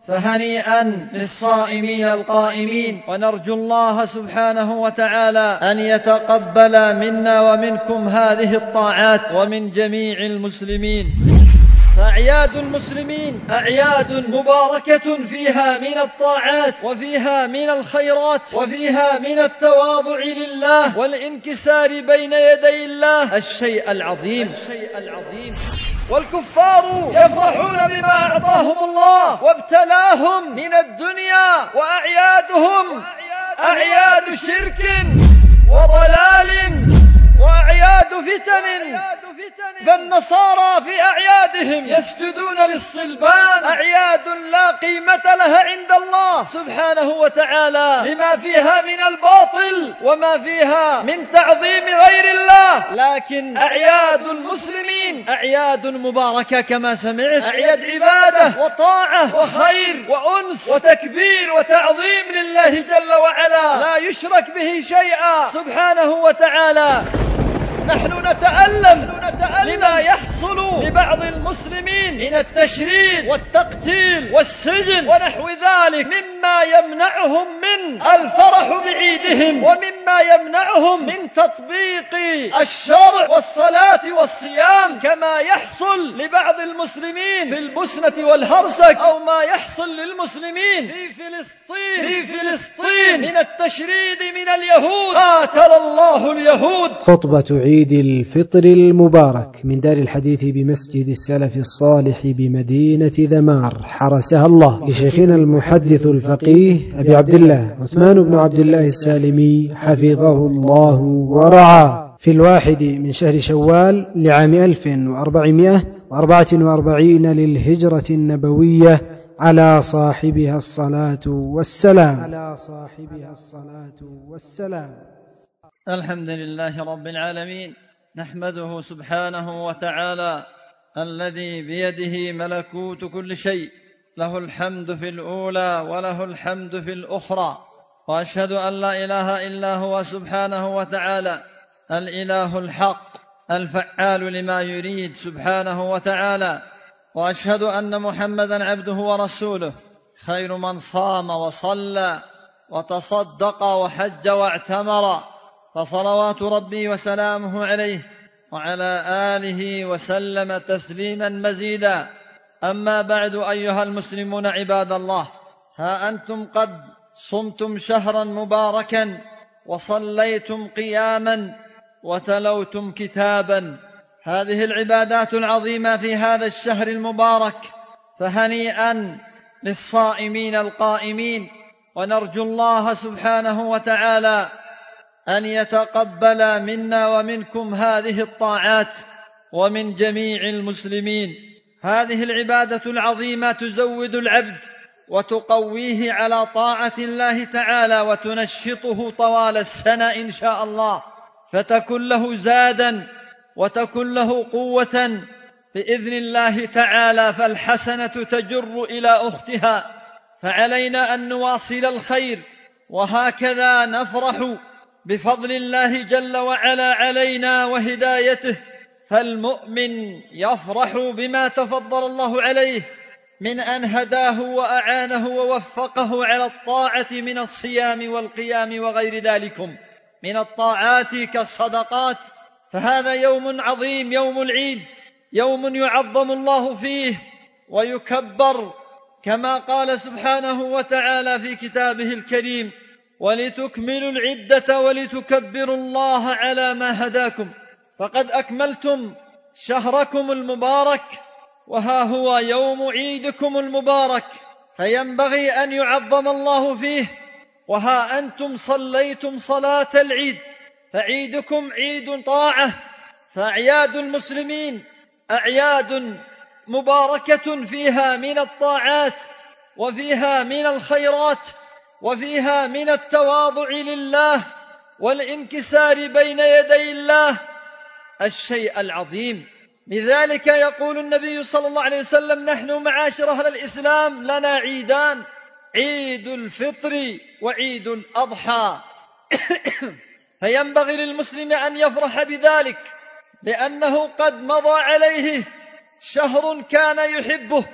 فهنيئا للصائمين القائمين، ونرجو الله سبحانه وتعالى أن يتقبل منا ومنكم هذه الطاعات ومن جميع المسلمين. فأعياد المسلمين أعياد مباركة، فيها من الطاعات وفيها من الخيرات وفيها من التواضع لله والانكسار بين يدي الله الشيء العظيم. والكفار يفرحون بما أعطاهم الله وابتلاهم من الدنيا، وأعيادهم أعياد شرك وضلال وأعياد فتن. فالنصارى في أعيادهم يسجدون للصلبان، أعياد لا قيمة لها عند الله سبحانه وتعالى لما فيها من الباطل وما فيها من تعظيم غير الله. لكن أعياد المسلمين أعياد مباركة كما سمعت، أعياد عبادة وطاعة وخير وأنس وتكبير وتعظيم لله جل وعلا لا يشرك به شيئا سبحانه وتعالى. نحن نتألم لما يحصل لبعض المسلمين من التشريد والتقتيل والسجن ونحو ذلك مما يمنعهم من الفرح بعيدهم ومما يمنعهم من تطبيق الشرع والصلاة والصيام، كما يحصل لبعض المسلمين في البوسنة والهرسك أو ما يحصل للمسلمين في فلسطين من التشريد من اليهود. قاتل الله اليهود. خطبة عيد الفطر المبارك من دار الحديث بمسجد السلف الصالح بمدينة ذمار حرسها الله، لشيخنا المحدث الفقيه أبي عبد الله عثمان بن عبد الله السالمي حفظه الله ورعاه، في 1 من شهر شوال لعام 1444 للهجرة النبوية، على صاحبها الصلاة والسلام. الحمد لله رب العالمين، نحمده سبحانه وتعالى الذي بيده ملكوت كل شيء، له الحمد في الأولى وله الحمد في الأخرى، وأشهد أن لا إله إلا هو سبحانه وتعالى الإله الحق الفعال لما يريد سبحانه وتعالى، وأشهد أن محمدا عبده ورسوله خير من صام وصلى وتصدق وحج واعتمر، فصلوات ربي وسلامه عليه وعلى آله وسلم تسليما مزيدا. أما بعد، أيها المسلمون عباد الله، ها أنتم قد صمتم شهرا مباركا وصليتم قياما وتلوتم كتابا، هذه العبادات العظيمة في هذا الشهر المبارك، فهنيئا للصائمين القائمين، ونرجو الله سبحانه وتعالى أن يتقبل منا ومنكم هذه الطاعات ومن جميع المسلمين. هذه العبادة العظيمة تزود العبد وتقويه على طاعة الله تعالى وتنشطه طوال السنة إن شاء الله، فتكن له زادا وتكن له قوة بإذن الله تعالى، فالحسنة تجر إلى أختها، فعلينا أن نواصل الخير، وهكذا نفرح بفضل الله جل وعلا علينا وهدايته. فالمؤمن يفرح بما تفضل الله عليه من أن هداه وأعانه ووفقه على الطاعة من الصيام والقيام وغير ذلك من الطاعات كالصدقات. فهذا يوم عظيم، يوم العيد، يوم يعظم الله فيه ويكبر، كما قال سبحانه وتعالى في كتابه الكريم: ولتكملوا العدة ولتكبروا الله على ما هداكم. فقد أكملتم شهركم المبارك، وها هو يوم عيدكم المبارك، فينبغي أن يعظم الله فيه. وها أنتم صليتم صلاة العيد، فعيدكم عيد طاعة. فأعياد المسلمين أعياد مباركة، فيها من الطاعات وفيها من الخيرات وفيها من التواضع لله والانكسار بين يدي الله الشيء العظيم. لذلك يقول النبي صلى الله عليه وسلم: نحن معاشر أهل الإسلام لنا عيدان، عيد الفطر وعيد الأضحى. فينبغي للمسلم أن يفرح بذلك، لأنه قد مضى عليه شهر كان يحبه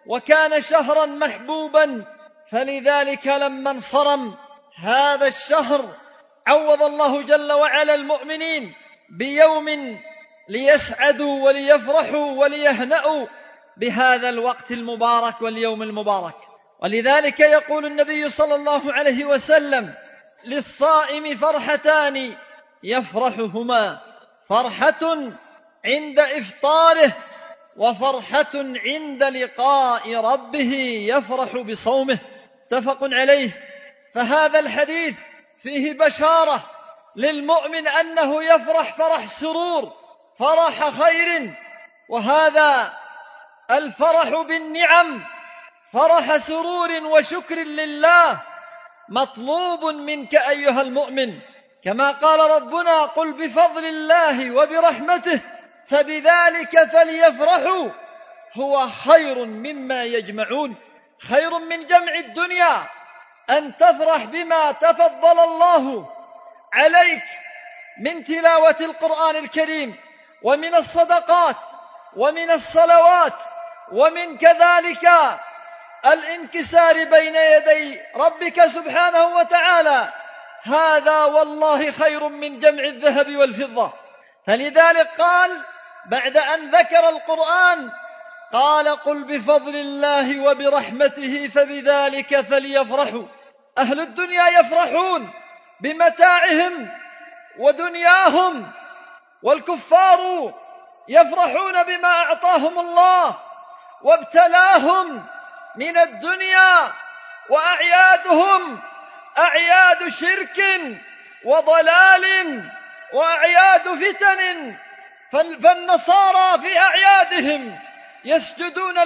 وكان شهرا محبوبا، فلذلك لما انصرم هذا الشهر عوض الله جل وعلا المؤمنين بيوم ليسعدوا وليفرحوا وليهنأوا بهذا الوقت المبارك واليوم المبارك. ولذلك يقول النبي صلى الله عليه وسلم: للصائم فرحتان يفرحهما، فرحة عند إفطاره وفرحة عند لقاء ربه يفرح بصومه. متفق عليه. فهذا الحديث فيه بشارة للمؤمن أنه يفرح فرح سرور، فرح خير، وهذا الفرح بالنعم فرح سرور وشكر لله مطلوب منك أيها المؤمن، كما قال ربنا: قل بفضل الله وبرحمته فبذلك فليفرحوا هو خير مما يجمعون. خير من جمع الدنيا أن تفرح بما تفضل الله عليك من تلاوة القرآن الكريم، ومن الصدقات، ومن الصلوات، ومن كذلك الانكسار بين يدي ربك سبحانه وتعالى. هذا والله خير من جمع الذهب والفضة. فلذلك قال بعد أن ذكر القرآن قال: قل بفضل الله وبرحمته فبذلك فليفرحوا. أهل الدنيا يفرحون بمتاعهم ودنياهم، والكفار يفرحون بما أعطاهم الله وابتلاهم من الدنيا، وأعيادهم أعياد شرك وضلال وأعياد فتن. فالنصارى في أعيادهم يسجدون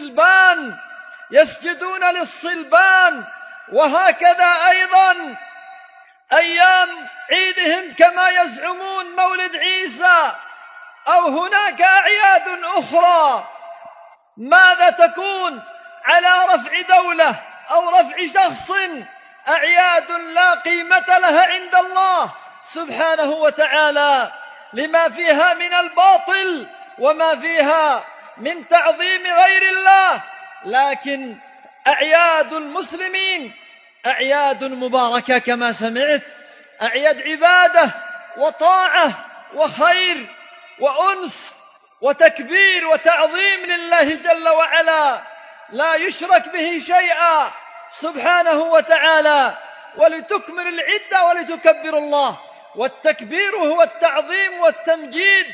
للصلبان، وهكذا أيضا أيام عيدهم كما يزعمون مولد عيسى أو هناك أعياد أخرى. ماذا تكون على رفع دولة أو رفع شخص؟ أعياد لا قيمة لها عند الله سبحانه وتعالى، لما فيها من الباطل وما فيها من تعظيم غير الله. لكن أعياد المسلمين أعياد مباركة كما سمعت، أعياد عبادة وطاعة وخير وأنس وتكبير وتعظيم لله جل وعلا، لا يشرك به شيئا سبحانه وتعالى، ولتكمل العدة ولتكبروا الله. والتكبير هو التعظيم والتمجيد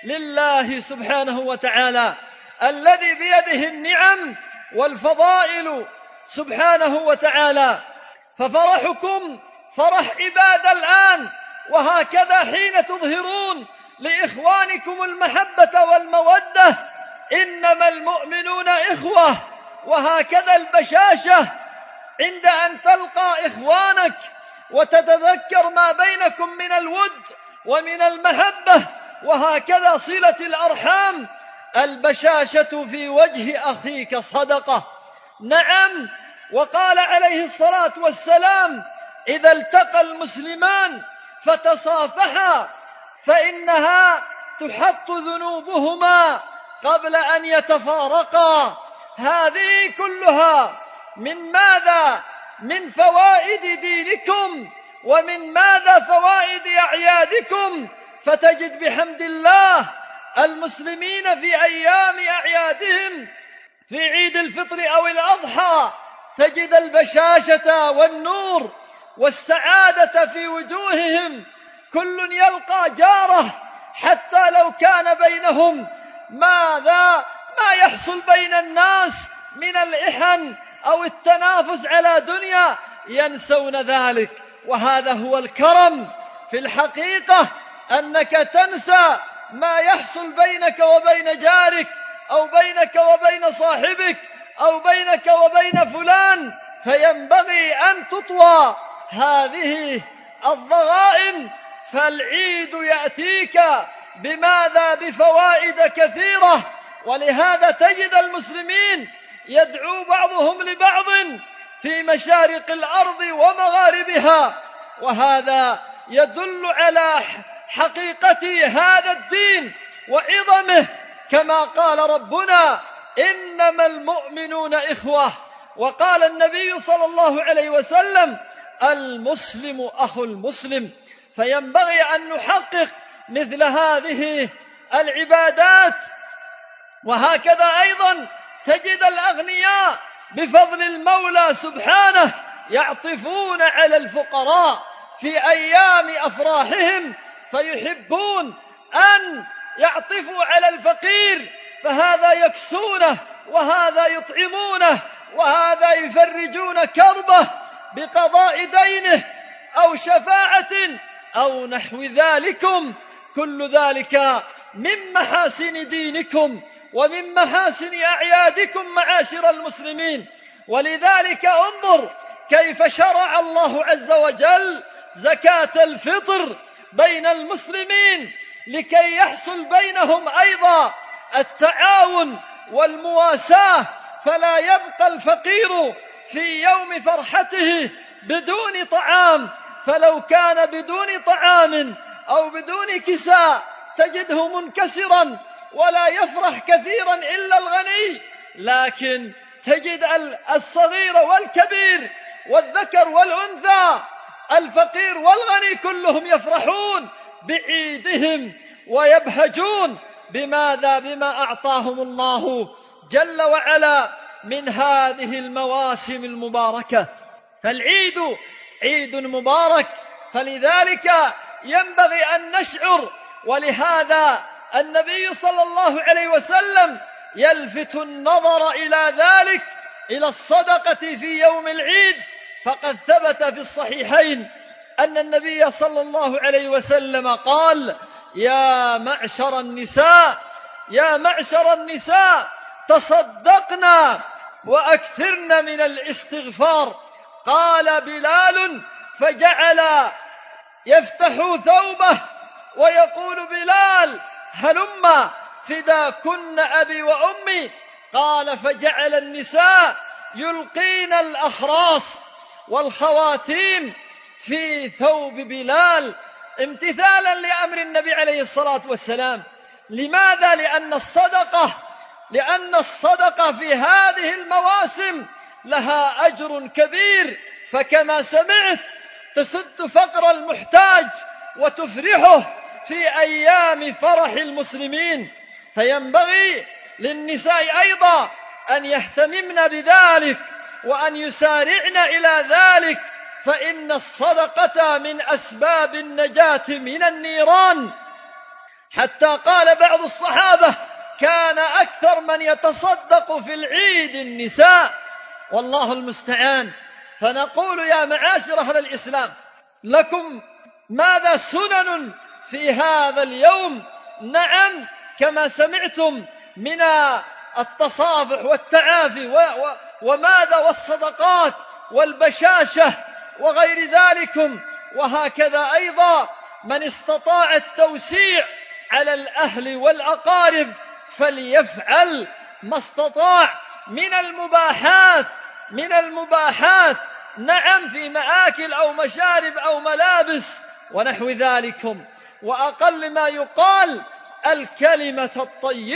لله سبحانه وتعالى الذي بيده النعم والفضائل سبحانه وتعالى. ففرحكم فرح عباد الآن، وهكذا حين تظهرون لإخوانكم المحبة والمودة: إنما المؤمنون إخوة. وهكذا البشاشة عند أن تلقى إخوانك وتتذكر ما بينكم من الود ومن المحبة، وهكذا صلة الأرحام. البشاشة في وجه أخيك صدقة. نعم، وقال عليه الصلاة والسلام: إذا التقى المسلمان فتصافحا فإنها تحط ذنوبهما قبل أن يتفارقا. هذه كلها من ماذا؟ من فوائد دينكم، ومن ماذا؟ فوائد أعيادكم. فتجد بحمد الله المسلمين في أيام أعيادهم، في عيد الفطر أو الأضحى، تجد البشاشة والنور والسعادة في وجوههم. كل يلقى جاره حتى لو كان بينهم ما يحصل بين الناس من الإحن أو التنافس على دنيا، ينسون ذلك. وهذا هو الكرم في الحقيقة، أنك تنسى ما يحصل بينك وبين جارك، أو بينك وبين صاحبك، أو بينك وبين فلان. فينبغي أن تطوى هذه الضغائن، فالعيد يأتيك بماذا؟ بفوائد كثيرة. ولهذا تجد المسلمين يدعو بعضهم لبعض في مشارق الأرض ومغاربها، وهذا يدل على حقيقة هذا الدين وعظمه، كما قال ربنا: إنما المؤمنون إخوة. وقال النبي صلى الله عليه وسلم: المسلم أخو المسلم. فينبغي أن نحقق مثل هذه العبادات. وهكذا أيضا تجد الأغنياء بفضل المولى سبحانه يعطفون على الفقراء في أيام أفراحهم، فيحبون أن يعطفوا على الفقير، فهذا يكسونه وهذا يطعمونه وهذا يفرجون كربه بقضاء دينه أو شفاعة أو نحو ذلكم. كل ذلك من محاسن دينكم ومن محاسن أعيادكم معاشر المسلمين. ولذلك انظر كيف شرع الله عز وجل زكاة الفطر بين المسلمين لكي يحصل بينهم أيضا التعاون والمواساة، فلا يبقى الفقير في يوم فرحته بدون طعام. فلو كان بدون طعام أو بدون كساء تجده منكسرا ولا يفرح كثيرا إلا الغني، لكن تجد الصغير والكبير والذكر والأنثى الفقير والغني كلهم يفرحون بعيدهم ويبهجون. بماذا؟ بما أعطاهم الله جل وعلا من هذه المواسم المباركة. فالعيد عيد مبارك، فلذلك ينبغي أن نشعر. ولهذا النبي صلى الله عليه وسلم يلفت النظر إلى ذلك، إلى الصدقة في يوم العيد. فقد ثبت في الصحيحين أن النبي صلى الله عليه وسلم قال: يا معشر النساء تصدقنا وأكثرن من الاستغفار. قال بلال فجعل يفتح ثوبه ويقول بلال: هلم فداكن أبي وأمي. قال فجعل النساء يلقين الأخراص والخواتيم في ثوب بلال امتثالا لأمر النبي عليه الصلاة والسلام. لماذا؟ لأن الصدقة في هذه المواسم لها أجر كبير. فكما سمعت تسد فقر المحتاج وتفرحه في أيام فرح المسلمين. فينبغي للنساء أيضا أن يهتممن بذلك وأن يسارعن إلى ذلك، فإن الصدقة من أسباب النجاة من النيران. حتى قال بعض الصحابة: كان أكثر من يتصدق في العيد النساء. والله المستعان. فنقول يا معاشر أهل الإسلام، لكم ماذا سنن في هذا اليوم؟ نعم، كما سمعتم من التصافح والتعافي وماذا والصدقات والبشاشة وغير ذلك. وهكذا أيضا من استطاع التوسيع على الأهل والأقارب فليفعل ما استطاع من المباحات، نعم، في مآكل أو مشارب أو ملابس ونحو ذلك. وأقل ما يقال الكلمة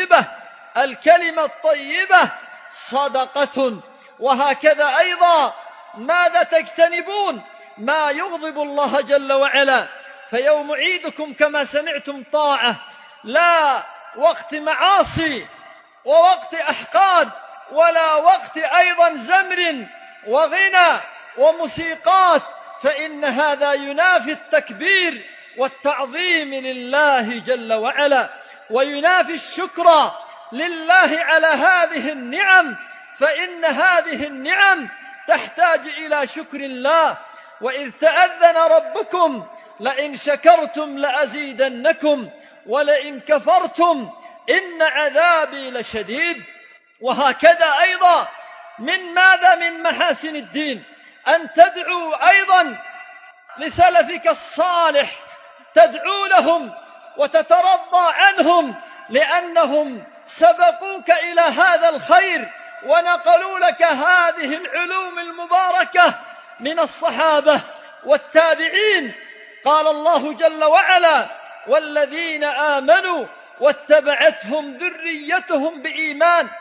الطيبة صدقة. وهكذا أيضا ماذا تجتنبون؟ ما يغضب الله جل وعلا. فيوم عيدكم كما سمعتم طاعة، لا وقت معاصي ووقت أحقاد، ولا وقت أيضا زمر وغنى وموسيقات، فإن هذا ينافي التكبير والتعظيم لله جل وعلا، وينافي الشكر لله على هذه النعم، فإن هذه النعم تحتاج إلى شكر الله. وإذ تأذن ربكم لئن شكرتم لأزيدنكم ولئن كفرتم إن عذابي لشديد. وهكذا أيضا من محاسن الدين أن تدعو أيضا لسلفك الصالح، تدعو لهم وتترضى عنهم لأنهم سبقوك إلى هذا الخير ونقلوا لك هذه العلوم المباركة من الصحابة والتابعين. قال الله جل وعلا: والذين آمنوا واتبعتهم ذريتهم بإيمان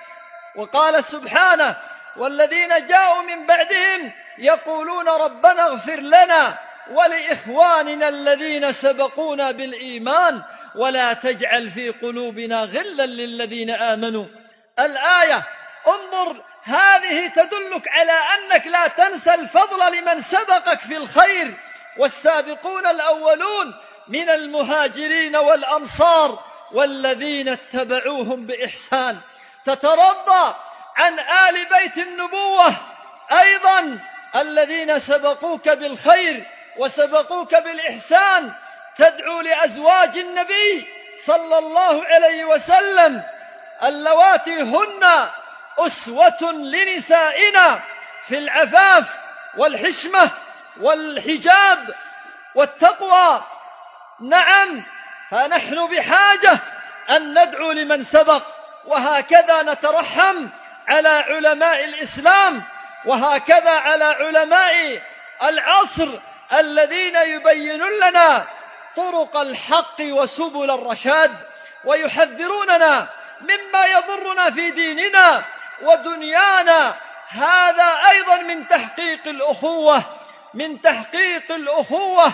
وقال سبحانه: والذين جاءوا من بعدهم يقولون ربنا اغفر لنا ولإخواننا الذين سبقونا بالإيمان ولا تجعل في قلوبنا غلا للذين آمنوا. الآية انظر، هذه تدلك على أنك لا تنسى الفضل لمن سبقك في الخير، والسابقون الأولون من المهاجرين والأنصار والذين اتبعوهم بإحسان. تترضى عن آل بيت النبوة أيضا الذين سبقوك بالخير وسبقوك بالإحسان، تدعو لأزواج النبي صلى الله عليه وسلم اللواتي هن أسوة لنسائنا في العفاف والحشمة والحجاب والتقوى. نعم، فنحن بحاجة أن ندعو لمن سبق، وهكذا نترحم على علماء الإسلام، وهكذا على علماء العصر الذين يبينون لنا طرق الحق وسبل الرشاد، ويحذروننا مما يضرنا في ديننا ودنيانا. هذا أيضا من تحقيق الأخوة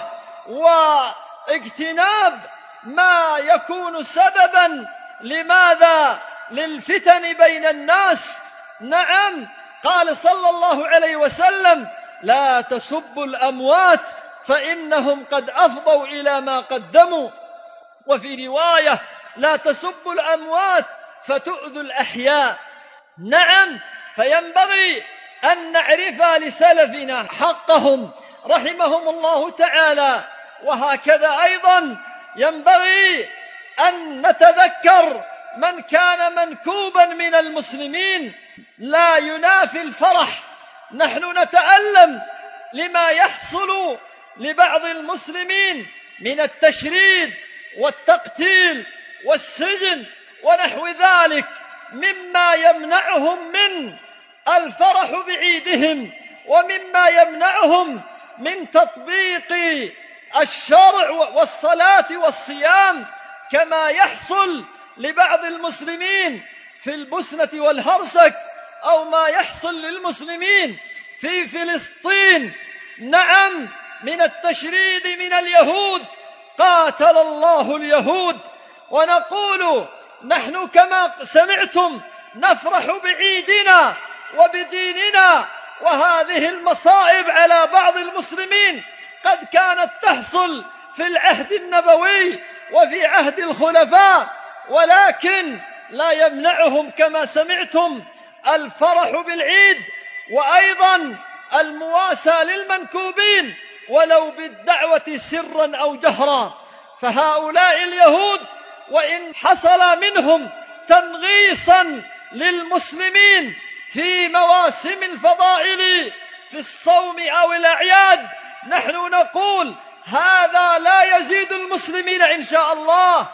واجتناب ما يكون سببا لماذا؟ للفتن بين الناس. نعم، قال صلى الله عليه وسلم: لا تسبوا الأموات فإنهم قد أفضوا إلى ما قدموا. وفي رواية: لا تسبوا الأموات فتؤذوا الأحياء. نعم، فينبغي أن نعرف لسلفنا حقهم رحمهم الله تعالى، وهكذا أيضا ينبغي أن نتذكر من كان منكوبا من المسلمين لا ينافي الفرح. نحن نتألم لما يحصل لبعض المسلمين من التشريد والتقتيل والسجن ونحو ذلك، مما يمنعهم من الفرح بعيدهم، ومما يمنعهم من تطبيق الشرع والصلاة والصيام، كما يحصل لبعض المسلمين في البوسنة والهرسك، أو ما يحصل للمسلمين في فلسطين. نعم، من التشريد من اليهود، قاتل الله اليهود. ونقول نحن كما سمعتم نفرح بعيدنا وبديننا، وهذه المصائب على بعض المسلمين قد كانت تحصل في العهد النبوي وفي عهد الخلفاء، ولكن لا يمنعهم كما سمعتم الفرح بالعيد، وأيضا المواساة للمنكوبين ولو بالدعوة سرا أو جهرا. فهؤلاء اليهود وإن حصل منهم تنغيصا للمسلمين في مواسم الفضائل في الصوم أو الأعياد، نحن نقول هذا لا يزيد المسلمين إن شاء الله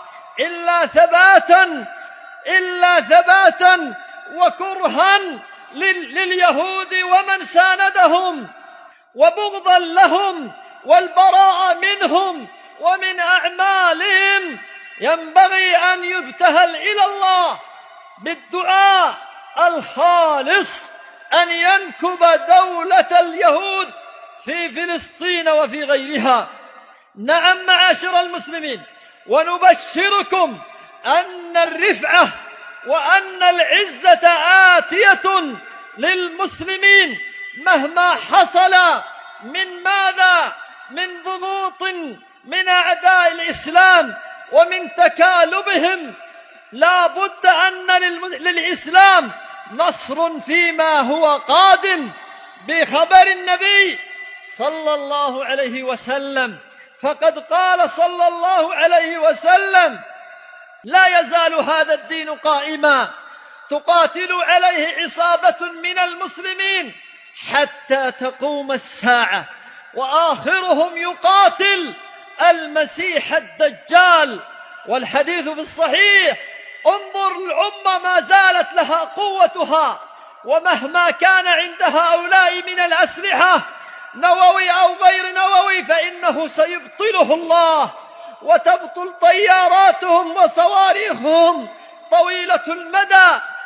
إلا ثباتا وكرها لليهود ومن ساندهم، وبغضا لهم والبراء منهم ومن أعمالهم. ينبغي أن يبتهل إلى الله بالدعاء الخالص أن ينكب دولة اليهود في فلسطين وفي غيرها. نعم معاشر المسلمين، ونبشركم أن الرفعة وأن العزة آتية للمسلمين مهما حصل من ماذا؟ من ضغوط من أعداء الإسلام ومن تكالبهم. لا بد أن للإسلام نصر فيما هو قادم بخبر النبي صلى الله عليه وسلم، فقد قال صلى الله عليه وسلم: لا يزال هذا الدين قائما تقاتل عليه عصابة من المسلمين حتى تقوم الساعة، وآخرهم يقاتل المسيح الدجال. والحديث في الصحيح. انظر الأمة ما زالت لها قوتها، ومهما كان عند هؤلاء من الأسلحة نووي أو غير نووي فإنه سيبطله الله، وتبطل طياراتهم وصواريخهم طويلة المدى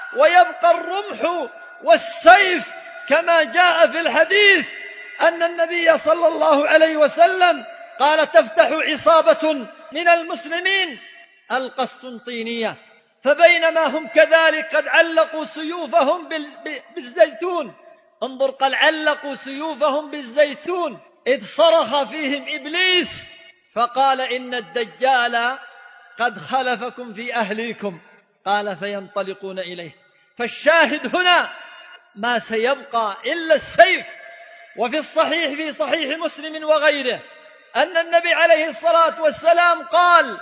ويبقى الرمح والسيف، كما جاء في الحديث أن النبي صلى الله عليه وسلم قال: تفتح عصابة من المسلمين القسطنطينية، فبينما هم كذلك قد علقوا سيوفهم بالزيتون، انظر، قد علقوا سيوفهم بالزيتون، إذ صرخ فيهم إبليس فقال: إن الدجال قد خلفكم في أهليكم. قال: فينطلقون إليه. فالشاهد هنا ما سيبقى إلا السيف. وفي الصحيح، في صحيح مسلم وغيره، أن النبي عليه الصلاة والسلام قال: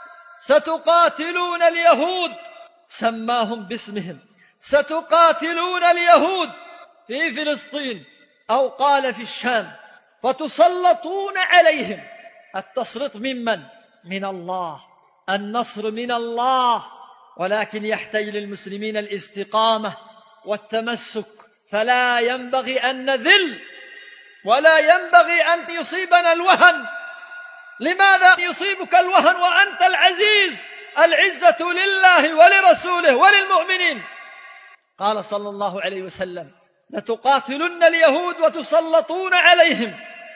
ستقاتلون اليهود، سماهم باسمهم، ستقاتلون اليهود في فلسطين، أو قال في الشام، فتسلطون عليهم. التسليط ممن؟ من الله، النصر من الله، ولكن يحتاج للمسلمين الاستقامة والتمسك، فلا ينبغي أن نذل، ولا ينبغي أن يصيبنا الوهن. لماذا يصيبك الوهن وأنت العزيز؟ العزة لله ولرسوله وللمؤمنين. قال صلى الله عليه وسلم: لتقاتلن اليهود وتسلطون عليهم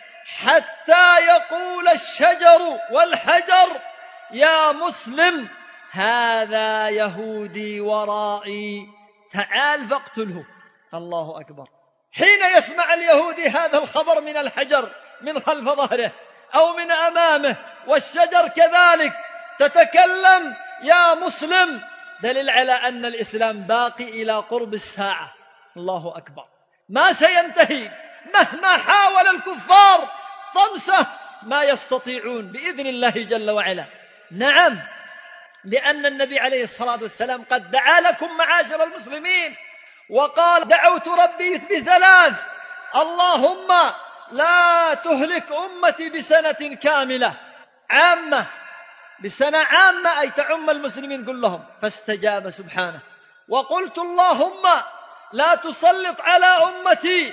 حتى يقول الشجر والحجر: يا مسلم، هذا يهودي ورائي، تعال فاقتله. الله أكبر. حين يسمع اليهودي هذا الخبر من الحجر من خلف ظهره أو من أمامه، والشجر كذلك تتكلم: يا مسلم، دليل على أن الإسلام باقي إلى قرب الساعة. الله أكبر. ما سينتهي مهما حاول الكفار طمسه، ما يستطيعون بإذن الله جل وعلا. نعم، لأن النبي عليه الصلاة والسلام قد دعا لكم معاشر المسلمين وقال: دعوت ربي بثلاث: اللهم لا تهلك أمتي بسنة كاملة، عامة، بسنة عامة أي تعم المسلمين كلهم، فاستجاب سبحانه. وقلت: اللهم لا تسلط على أمتي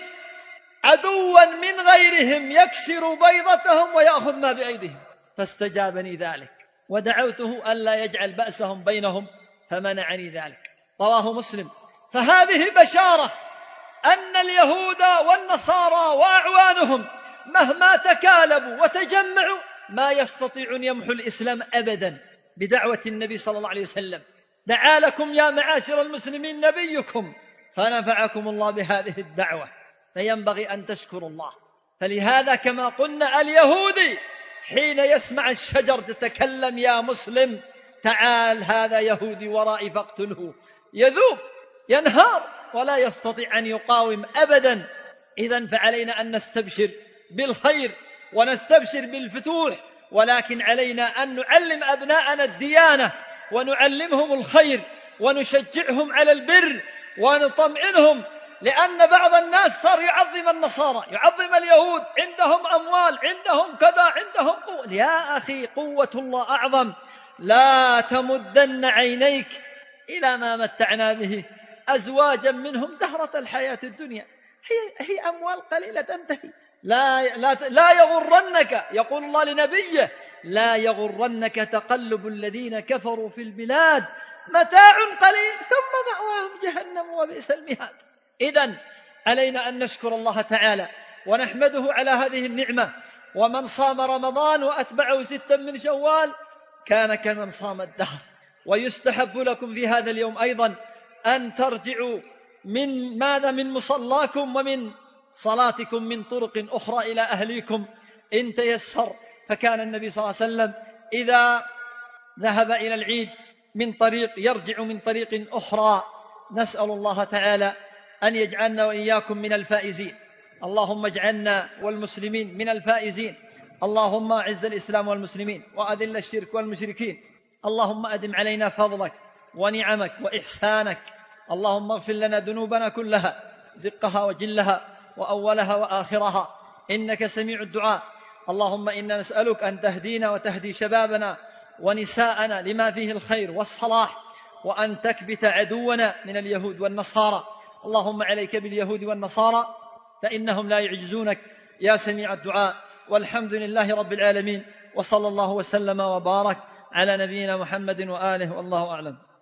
عدوا من غيرهم يكسر بيضتهم ويأخذ ما بأيديهم، فاستجابني ذلك. ودعوته ألا يجعل بأسهم بينهم فمنعني ذلك. رواه مسلم. فهذه بشارة أن اليهود والنصارى وأعوانهم مهما تكالبوا وتجمعوا ما يستطيعون يمحوا الإسلام أبدا بدعوة النبي صلى الله عليه وسلم. دعا لكم يا معاشر المسلمين نبيكم فنفعكم الله بهذه الدعوة، فينبغي أن تشكروا الله. فلهذا كما قلنا اليهودي حين يسمع الشجر تتكلم: يا مسلم، تعال، هذا يهودي ورائي فاقتله، يذوب، ينهار، ولا يستطيع أن يقاوم أبدا. إذن فعلينا أن نستبشر بالخير ونستبشر بالفتوح، ولكن علينا أن نعلم أبناءنا الديانة ونعلمهم الخير ونشجعهم على البر ونطمئنهم، لأن بعض الناس صار يعظم النصارى، يعظم اليهود، عندهم أموال، عندهم كذا، عندهم قوة. يا أخي، قوة الله أعظم. لا تمدن عينيك إلى ما متعنا به أزواجا منهم زهرة الحياة الدنيا، هي أموال قليلة تنتهي. لا يغرنك، يقول الله لنبيه: لا يغرنك تقلب الذين كفروا في البلاد، متاع قليل ثم مأواهم جهنم وبئس المهاد. إذن علينا أن نشكر الله تعالى ونحمده على هذه النعمة. ومن صام رمضان وأتبعه 6 من شوال كان كمن صام الدهر. ويستحب لكم في هذا اليوم أيضا أن ترجعوا من مصلاكم ومن صلاتكم من طرق أخرى إلى أهليكم إن تيسر. فكان النبي صلى الله عليه وسلم إذا ذهب إلى العيد من طريق يرجع من طريق أخرى. نسأل الله تعالى أن يجعلنا وإياكم من الفائزين. اللهم اجعلنا والمسلمين من الفائزين. اللهم أعز الإسلام والمسلمين وأذل الشرك والمشركين. اللهم أدم علينا فضلك ونعمك وإحسانك. اللهم اغفر لنا ذنوبنا كلها، دقها وجلها وأولها وآخرها، إنك سميع الدعاء. اللهم إنا نسألك أن تهدينا وتهدي شبابنا ونساءنا لما فيه الخير والصلاح، وأن تكبت عدونا من اليهود والنصارى. اللهم عليك باليهود والنصارى فإنهم لا يعجزونك يا سميع الدعاء. والحمد لله رب العالمين، وصلى الله وسلم وبارك على نبينا محمد وآله، والله أعلم.